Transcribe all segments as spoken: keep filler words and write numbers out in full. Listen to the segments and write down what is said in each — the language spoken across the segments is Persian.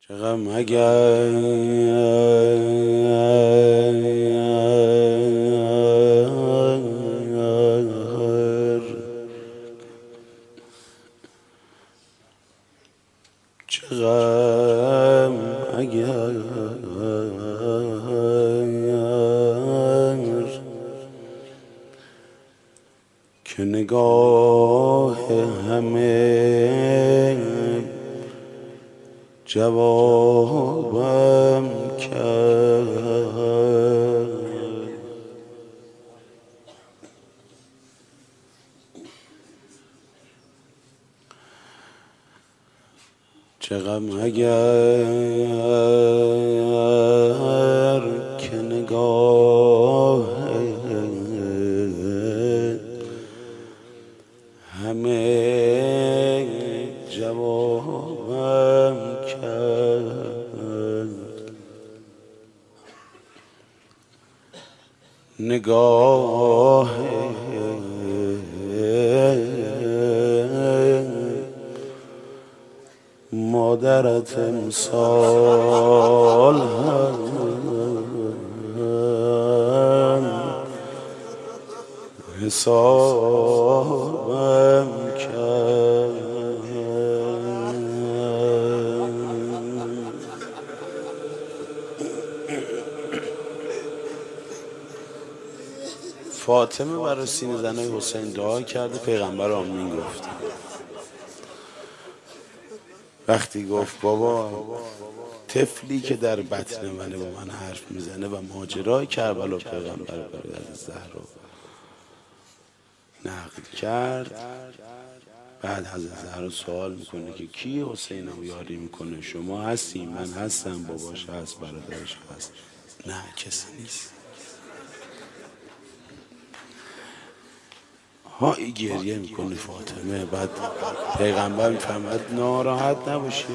چه غم اگر چه غم اگر که نگاه همه جوابم کرد. چه غم اگر که نگاه همه جوابم کرد. نگاه مادرت امسال هم حسابم کرد. فاطمه برای سینه زنای حسین دعا کرده، پیغمبر آمین گفت. وقتی گفت بابا طفلی که در بطن منه با من حرف میزنه و ماجرای کربلا پیغمبر برادر زهرا نقل کرد، بعد حضرت زهرا سوال میکنه که کی حسین رو یاری میکنه؟ شما هستی؟ من هستم. باباش هست، برادرش هست. نه کسی نیست. هایی گریه میکنه فاطمه. بعد پیغمبر میفهمد ناراحت نباشی،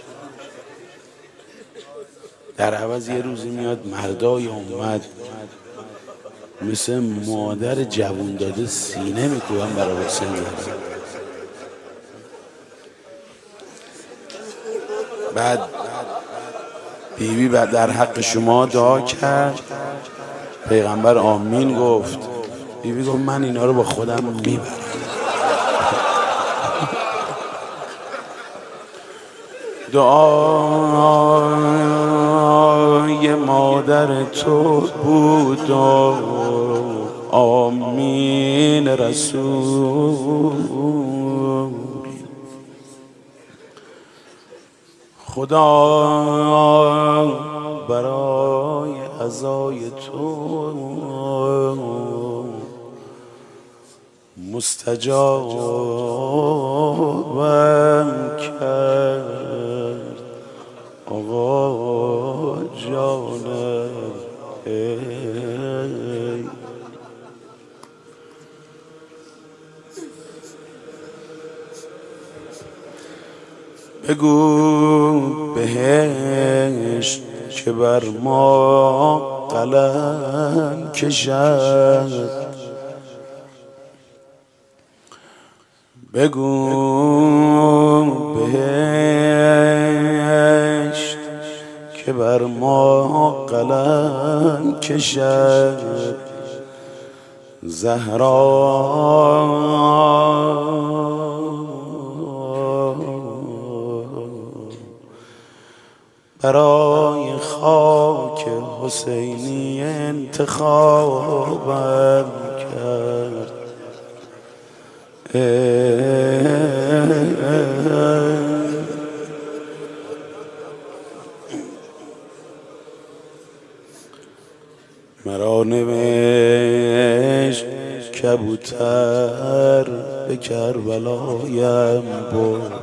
در عوض یه روزی میاد مردای اومد مثل مادر جوون داده سینه میکوبن برای حسین زهرا. بعد بیبی بعد در حق شما دعا کرد، پیغمبر آمین گفت. بیبی گفت من اینا رو با خودم میبرم. دعای مادر تو بود و آمین رسول. خدا برای عزای تو مستجابم کرد. آقا جانم ای بگو بهش که بر ما قلم کشد. بگو بهش که بر ما قلم کشد. زهرا برای خاک حسینی انتخابم کرد. مرا نوشت کبوتر به کربلایم برد.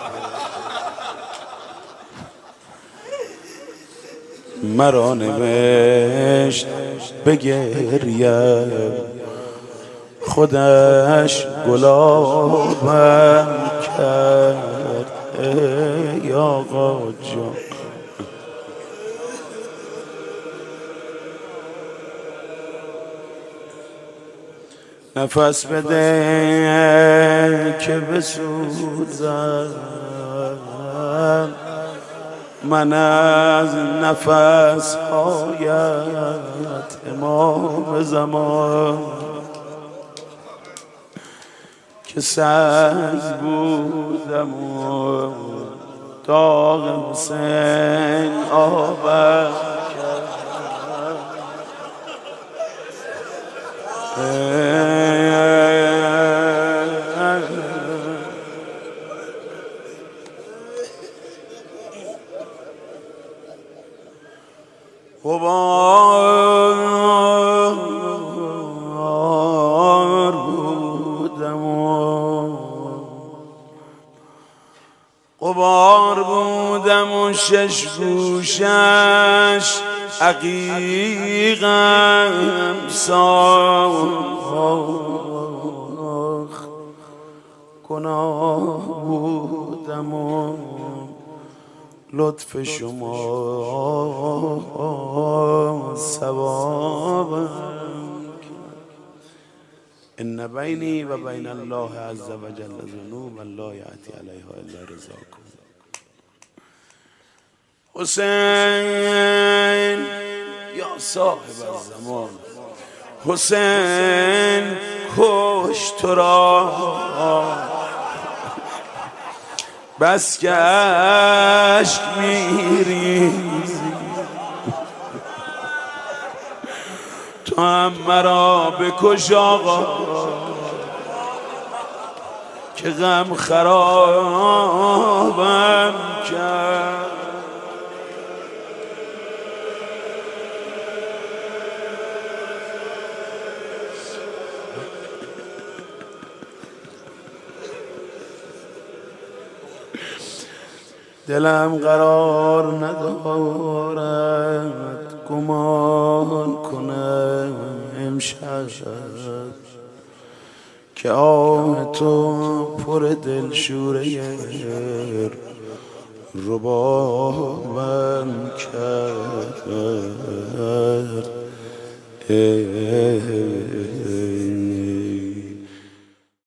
مرا نوشت بگریم خودش گلابم کرد. ای آقا جان نفس بده که بسوزم، من از نفس هایت امام زمان که سنگ بودم و داغ حسین آبم کرد. غبار بودم و غبار بودم و شش گوشش عقیقم ساخت. گناه بودم و لطف شما ثوابم. ان بینی و بین الله عز و جل ذنوب لا یأتی علیها الا رضاکم. حسین یا صاحب الزمان، حسین کش تو را بس که اشک میری، تو هم مرا بکش آقا که غم خرابم کرد. دلم قرار ندارد گمان کنم امشب که آه تو پر دل شوره ربابم کرد.